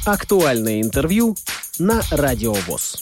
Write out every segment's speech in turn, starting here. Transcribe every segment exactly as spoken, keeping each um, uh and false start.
Актуальное интервью на Радио ВОС.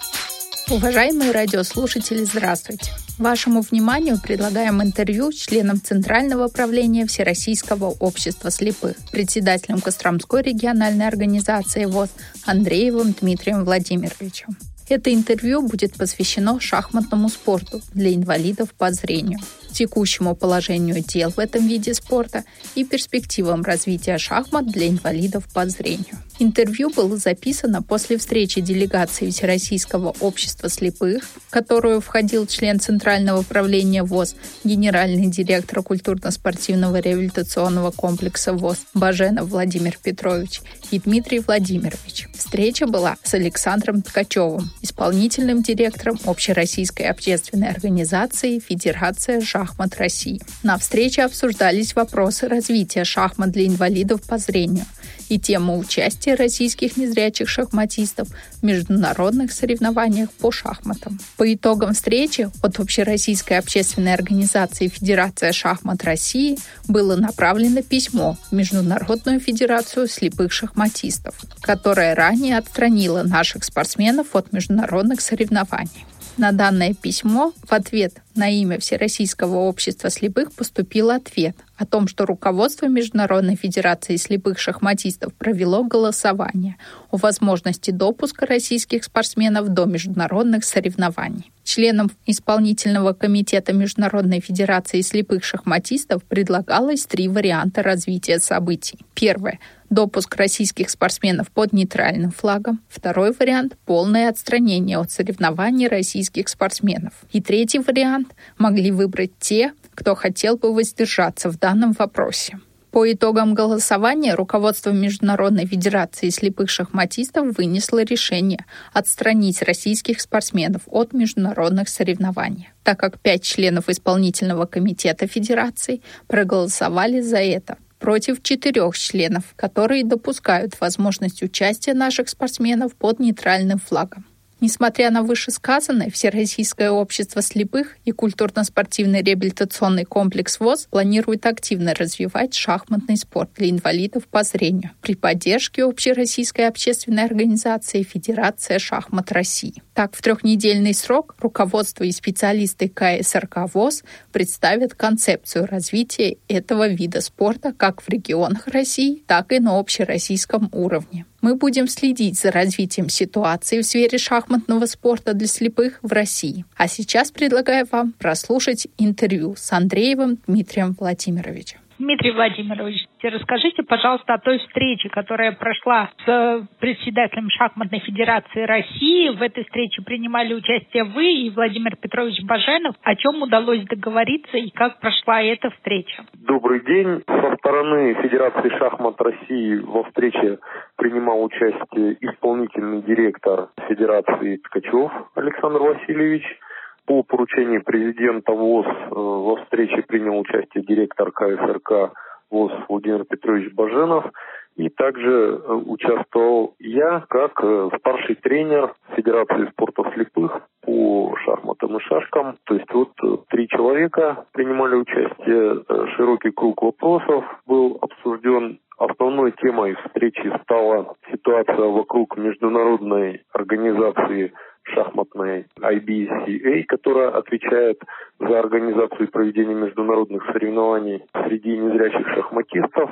Уважаемые радиослушатели, здравствуйте! Вашему вниманию предлагаем интервью с членом Центрального правления Всероссийского общества слепых, председателем Костромской региональной организации ВОС Андреевым Дмитрием Владимировичем. Это интервью будет посвящено шахматному спорту для инвалидов по зрению, текущему положению дел в этом виде спорта и перспективам развития шахмат для инвалидов по зрению. Интервью было записано после встречи делегации Всероссийского общества слепых, в которую входил член Центрального правления ВОС, генеральный директор культурно-спортивного реабилитационного комплекса ВОС Баженов Владимир Петрович и Дмитрий Владимирович. Встреча была с Александром Ткачевым, исполнительным директором Общероссийской общественной организации «Федерация шахмат России». На встрече обсуждались вопросы развития шахмат для инвалидов по зрению и тема участия российских незрячих шахматистов в международных соревнованиях по шахматам. По итогам встречи от Общероссийской общественной организации «Федерация шахмат России» было направлено письмо в Международную федерацию слепых шахматистов, которая ранее отстранила наших спортсменов от международных соревнований. На данное письмо в ответ на имя Всероссийского общества слепых поступил ответ о том, что руководство Международной федерации слепых шахматистов провело голосование о возможности допуска российских спортсменов до международных соревнований. Членам исполнительного комитета Международной федерации слепых шахматистов предлагалось три варианта развития событий. Первое – допуск российских спортсменов под нейтральным флагом. Второй вариант – полное отстранение от соревнований российских спортсменов. И третий вариант могли выбрать те, кто хотел бы воздержаться в данном вопросе. По итогам голосования руководство Международной федерации слепых шахматистов вынесло решение отстранить российских спортсменов от международных соревнований, так как пять членов исполнительного комитета федерации проголосовали за это, против четырех членов, которые допускают возможность участия наших спортсменов под нейтральным флагом. Несмотря на вышесказанное, Всероссийское общество слепых и культурно-спортивный реабилитационный комплекс ВОС планирует активно развивать шахматный спорт для инвалидов по зрению при поддержке Общероссийской общественной организации «Федерация шахмат России». Так, в трехнедельный срок руководство и специалисты ка эс эр ка ВОС представят концепцию развития этого вида спорта как в регионах России, так и на общероссийском уровне. Мы будем следить за развитием ситуации в сфере шахматного спорта для слепых в России. А сейчас предлагаю вам прослушать интервью с Андреевым Дмитрием Владимировичем. Дмитрий Владимирович, расскажите, пожалуйста, о той встрече, которая прошла с председателем Шахматной Федерации России. В этой встрече принимали участие вы и Владимир Петрович Баженов. О чем удалось договориться и как прошла эта встреча? Добрый день. Со стороны Федерации шахмат России во встрече принимал участие исполнительный директор Федерации Ткачев Александр Васильевич. По поручению президента ВОС во встрече принял участие директор ка эс эр ка ВОС Владимир Петрович Баженов. И также участвовал я как старший тренер Федерации спорта слепых по шахматам и шашкам. То есть вот три человека принимали участие, широкий круг вопросов был обсужден. Основной темой встречи стала ситуация вокруг международной организации шахматной ай би си эй, которая отвечает за организацию и проведение международных соревнований среди незрячих шахматистов.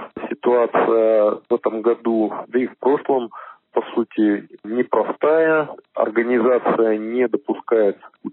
Ситуация в этом году, да и в прошлом, по сути, непростая. Организация не допускает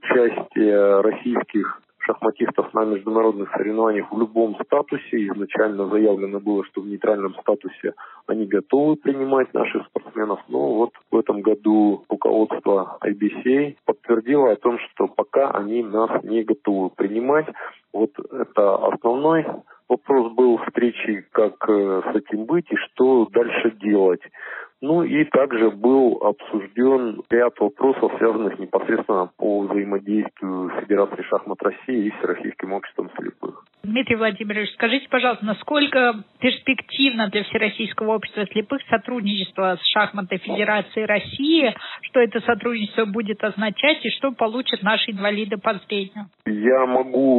участия российских шахматистов на международных соревнованиях в любом статусе. Изначально заявлено было, что в нейтральном статусе они готовы принимать наших спортсменов. Но вот в этом году руководство ай би си эй подтвердило о том, что пока они нас не готовы принимать. Вот это основной вопрос был встречи, как с этим быть и что дальше делать. Ну и также был обсужден ряд вопросов, связанных непосредственно по взаимодействию Федерации шахмат России и Всероссийским обществом слепых. Дмитрий Владимирович, скажите, пожалуйста, насколько перспективно для Всероссийского общества слепых сотрудничество с Шахматной Федерацией России, что это сотрудничество будет означать и что получат наши инвалиды по зрению? Я могу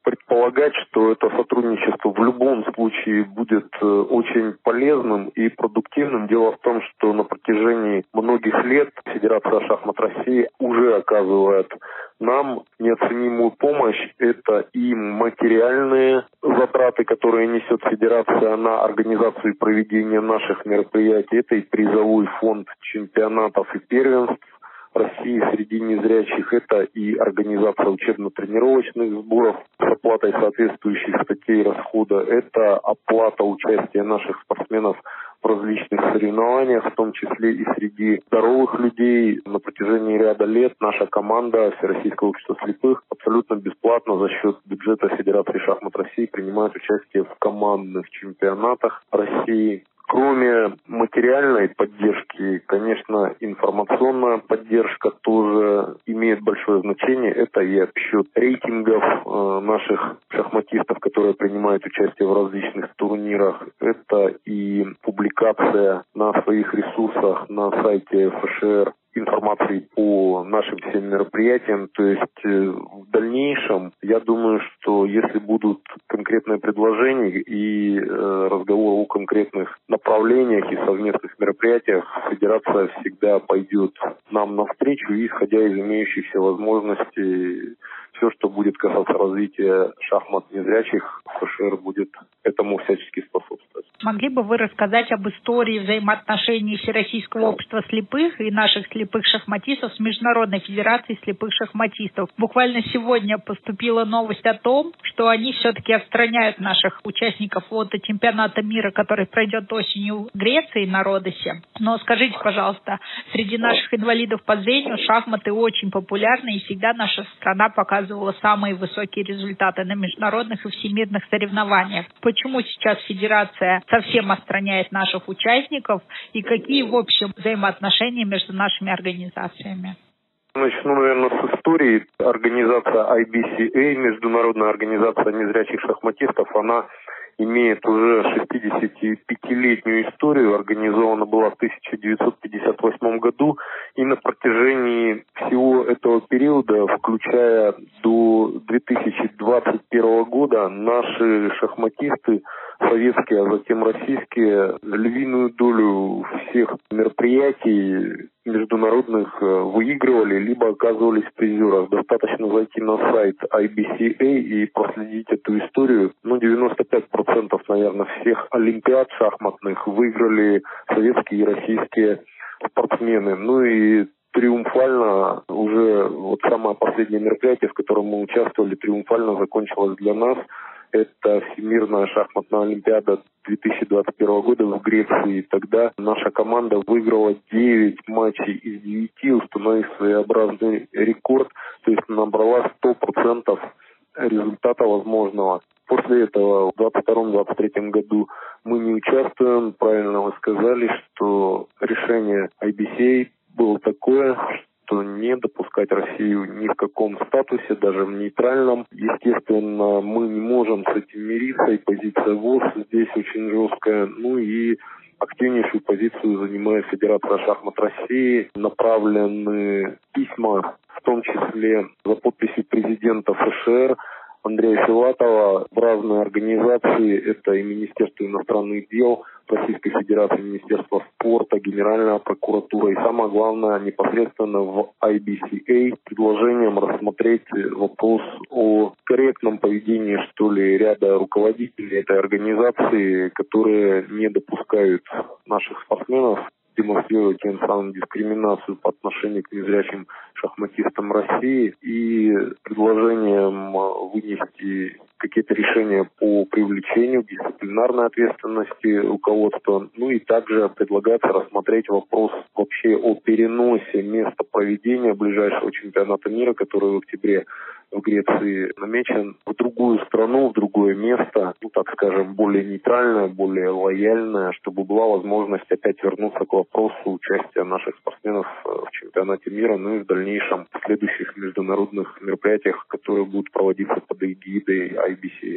предполагать, что это сотрудничество в любом случае будет очень полезным и продуктивным. Дело в том, что на протяжении многих лет Федерация шахмат России уже оказывает нам неоценимую помощь. Это и материальные затраты, которые несет Федерация на организацию и проведение наших мероприятий. Это и призовой фонд чемпионатов и первенств России среди незрячих, это и организация учебно-тренировочных сборов с оплатой соответствующих статей расхода, это оплата участия наших спортсменов в различных соревнованиях, в том числе и среди здоровых людей. На протяжении ряда лет наша команда Всероссийского общества слепых абсолютно бесплатно за счет бюджета Федерации шахмат России принимает участие в командных чемпионатах России. Кроме материальной поддержки, конечно, информационная поддержка тоже имеет большое значение. Это и обсчет рейтингов э, наших шахматистов, которые принимают участие в различных турнирах. Это и публикация на своих ресурсах на сайте эф эш эр информации по нашим всем мероприятиям. То есть э, в дальнейшем, я думаю, что если будут конкретные предложения и э, разговор о конкретных направлениях и совместных мероприятиях, Федерация всегда пойдет нам навстречу, и, исходя из имеющихся возможностей, все, что будет касаться развития шахмат незрячих, эф эш эр будет этому всячески способствовать. Могли бы вы рассказать об истории взаимоотношений Всероссийского общества слепых и наших слепых шахматистов с Международной федерацией слепых шахматистов? Буквально сегодня поступила новость о том, что они все-таки отстраняют наших участников от чемпионата мира, который пройдет осенью в Греции на Родосе. Но скажите, пожалуйста, среди наших инвалидов по зрению шахматы очень популярны, и всегда наша страна показывала самые высокие результаты на международных и всемирных соревнованиях. Почему сейчас Федерация совсем отстраняет наших участников, и какие, в общем, взаимоотношения между нашими организациями? Начну, наверное, с истории. Организация ай би си эй, Международная организация незрячих шахматистов, она имеет уже шестидесятипятилетнюю историю. Организована была в тысяча девятьсот пятьдесят восьмом году. И на протяжении всего этого периода, включая до две тысячи двадцать первого года, наши шахматисты, советские, а затем российские, львиную долю всех мероприятий международных выигрывали, либо оказывались в призерах. Достаточно зайти на сайт ай би си эй и проследить эту историю. Ну, девяносто пять процентов, наверное, всех олимпиад шахматных выиграли советские и российские спортсмены. Ну и триумфально уже вот самое последнее мероприятие, в котором мы участвовали, триумфально закончилось для нас. Это Всемирная шахматная олимпиада две тысячи двадцать первого года в Греции. Тогда наша команда выиграла девять матчей из девяти, установив своеобразный рекорд, то есть набрала сто процентов результата возможного. После этого в двадцать втором — двадцать третьем году мы не участвуем. Правильно вы сказали, что решение ай би си эй было такое, что не допускать Россию ни в каком статусе, даже в нейтральном. Естественно, мы не можем с этим мириться, и позиция ВОС здесь очень жесткая. Ну и активнейшую позицию занимает Федерация шахмат России. Направлены письма, в том числе за подписью президента эф эш эр Андрея Филатова в разные организации. Это и Министерство иностранных дел Российской Федерации, Министерство спорта, Генеральная прокуратура и, самое главное, непосредственно в ай би си эй предложением рассмотреть вопрос о корректном поведении, что ли, ряда руководителей этой организации, которые не допускают наших спортсменов демонстрировать тем самым дискриминацию по отношению к незрячим шахматистам России, и предложением вынести какие-то решения по привлечению к дисциплинарной ответственности руководства. Ну и также предлагается рассмотреть вопрос вообще о переносе места проведения ближайшего чемпионата мира, который в октябре в Греции намечен, в другую страну, в другое место, ну так скажем, более нейтральное, более лояльное, чтобы была возможность опять вернуться к вопросу участия наших спортсменов в чемпионате мира, ну и в дальнейшем в следующих международных мероприятиях, которые будут проводиться под эгидой ай би си эй.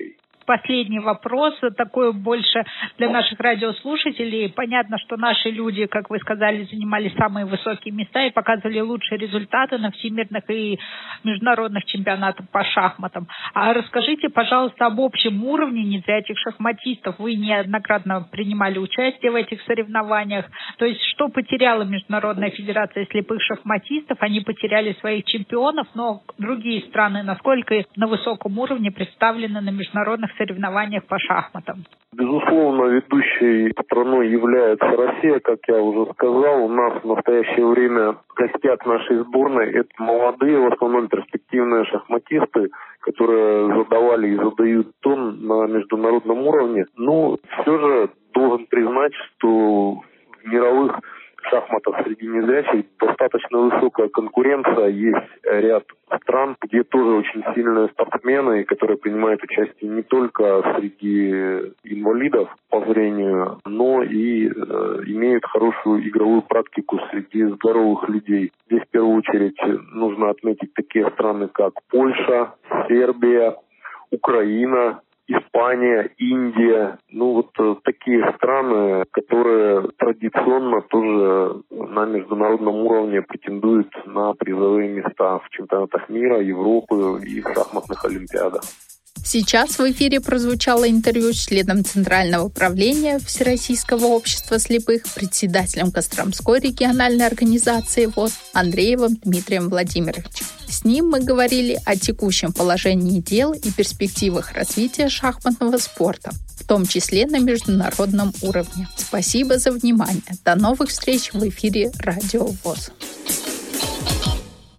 последний вопрос, такой больше для наших радиослушателей. Понятно, что наши люди, как вы сказали, занимали самые высокие места и показывали лучшие результаты на всемирных и международных чемпионатах по шахматам. А расскажите, пожалуйста, об общем уровне незрячих шахматистов. Вы неоднократно принимали участие в этих соревнованиях. То есть, что потеряла Международная федерация слепых шахматистов? Они потеряли своих чемпионов, но другие страны насколько на высоком уровне представлены на международных соревнованиях по шахматам? Безусловно, ведущей страной является Россия, как я уже сказал. У нас в настоящее время костяк нашей сборной – это молодые, в основном перспективные шахматисты, которые задавали и задают тон на международном уровне. Но все же должен признать, что в мировых шахматах среди незрячих достаточно высокая конкуренция. Есть ряд стран, где тоже очень сильные спортсмены, которые принимают участие не только среди инвалидов по зрению, но и э, имеют хорошую игровую практику среди здоровых людей. Здесь в первую очередь нужно отметить такие страны, как Польша, Сербия, Украина, Испания, Индия, ну вот э, такие страны, которые традиционно тоже на международном уровне претендуют на призовые места в чемпионатах мира, Европы и в шахматных олимпиадах. Сейчас в эфире прозвучало интервью с членом Центрального правления Всероссийского общества слепых, председателем Костромской региональной организации ВОС Андреевым Дмитрием Владимировичем. С ним мы говорили о текущем положении дел и перспективах развития шахматного спорта, в том числе на международном уровне. Спасибо за внимание. До новых встреч в эфире Радио ВОС.